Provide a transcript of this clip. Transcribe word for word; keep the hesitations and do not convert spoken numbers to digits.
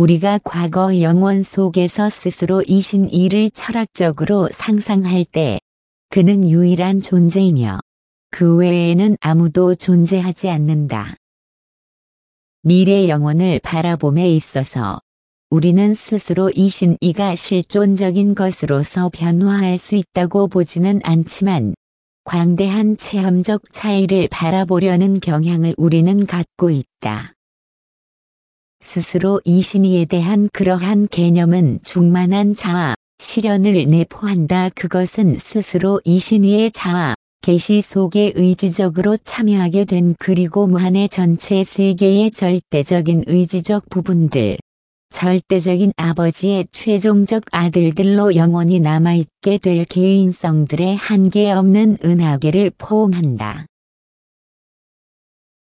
우리가 과거 영혼 속에서 스스로 이신 이를 철학적으로 상상할 때 그는 유일한 존재이며 그 외에는 아무도 존재하지 않는다. 미래 영혼을 바라봄에 있어서 우리는 스스로 이신 이가 실존적인 것으로서 변화할 수 있다고 보지는 않지만 광대한 체험적 차이를 바라보려는 경향을 우리는 갖고 있다. 스스로 이신이에 대한 그러한 개념은 충만한 자아, 실현을 내포한다. 그것은 스스로 이신이의 자아, 계시 속에 의지적으로 참여하게 된 그리고 무한의 전체 세계의 절대적인 의지적 부분들, 절대적인 아버지의 최종적 아들들로 영원히 남아있게 될 개인성들의 한계 없는 은하계를 포함한다.